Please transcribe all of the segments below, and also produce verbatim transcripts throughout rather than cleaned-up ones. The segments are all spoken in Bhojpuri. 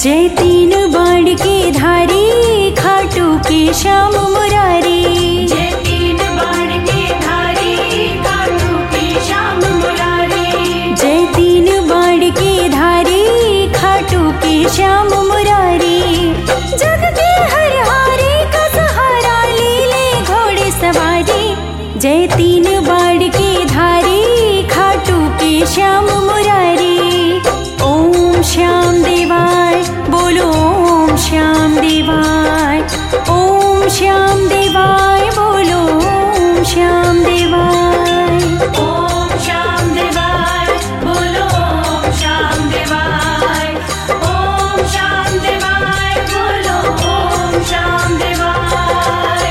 जय तीन बाण के धारी खाटू के श्याम मुरारी। जय तीन बाण के धारी खाटू के श्याम मुरारी। जय तीन बाण के धारी खाटू के श्याम मुरारी। जग के हर हारे का सहारा ले ले घोड़े सवारी। जय तीन बाण के धारी खाटू के श्याम मुरारी। ओम श्याम देवाय बोलो ओम श्याम देवाय। ओम श्याम देवाय बोलो ओम श्याम देवाय। ओम श्याम देवाय बोलो ओम श्याम देवाय। ओम श्याम देवाय बोलो ओम श्याम देवाय।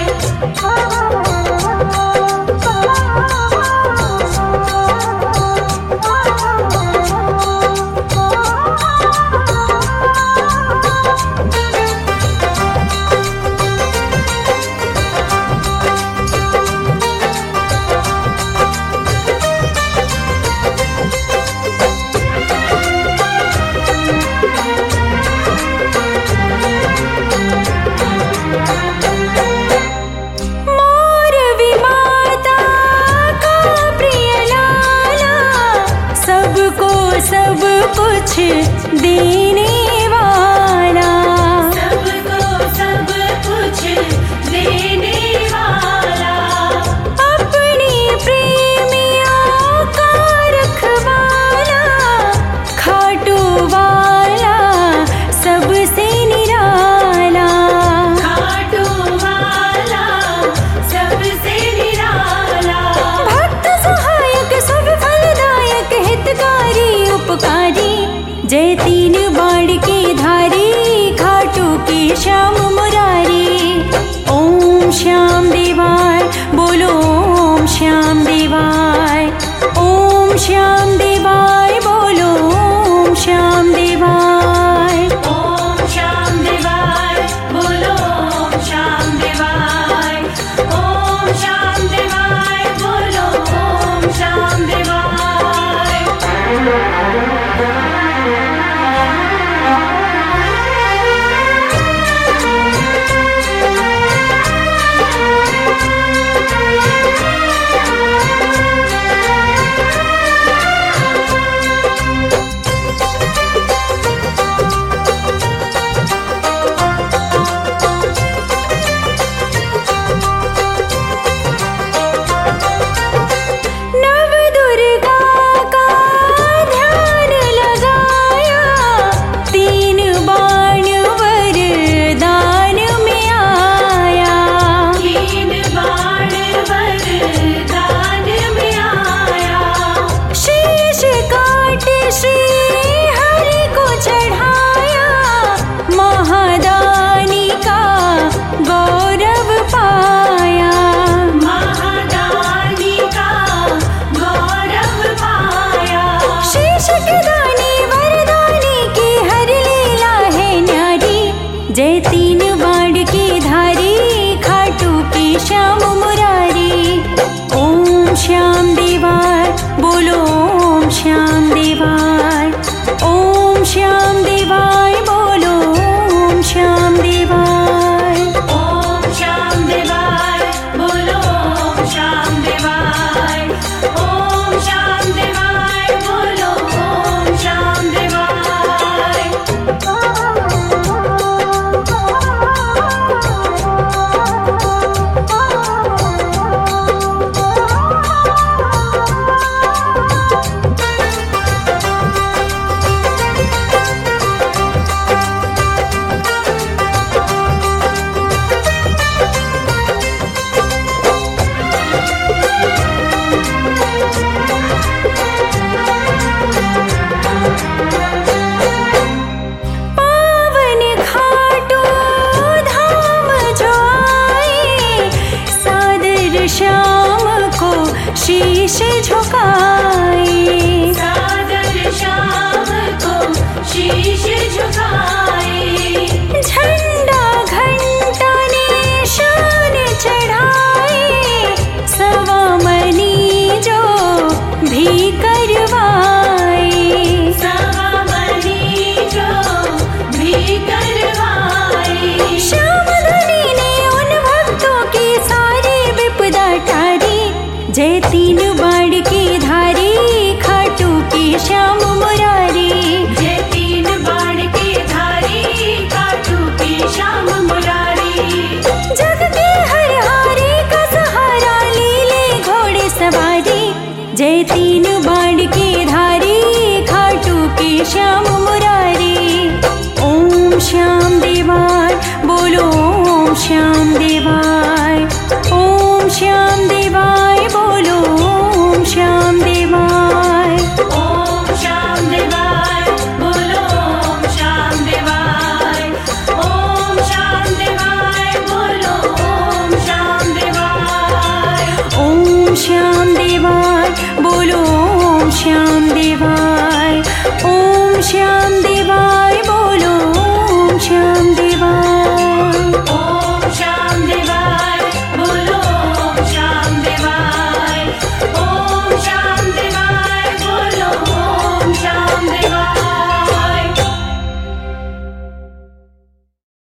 सब कुछ देने वाला, सबको सब कुछ देने वाला, अपनी प्रेमियों का रखवाला, खाटू वाला सबसे निराला। खाटू वाला सबसे निराला, भक्त सहायक सब फलदायक हितकारी उपकारी। जय तीन बाण के धारी खाटू के श्याम मुरारी। ओम श्याम देवाय बोलो ओम श्याम देवाय। ओम श्याम देवाय बोलो ओम श्याम देवाय। ओम श्याम देवाय बोलो ओम श्याम देवाय। ओम श्याम देवाय बोलो ओम श्याम देवाय। जय तीन बाण के धारी खाटू के श्याम मुरारी। ओम श्याम देवाय बोलो ओम श्याम देवाय। ओम श्याम देवाय बोलो ओम श्याम देवाय। ओम श्याम देवाय बोलो ओम श्याम देवाय। ओम श्याम देवाय बोलो ओम श्याम देवाय। श्याम को शीश झुकाए, सादर श्याम को शीश झुकाए, झंडा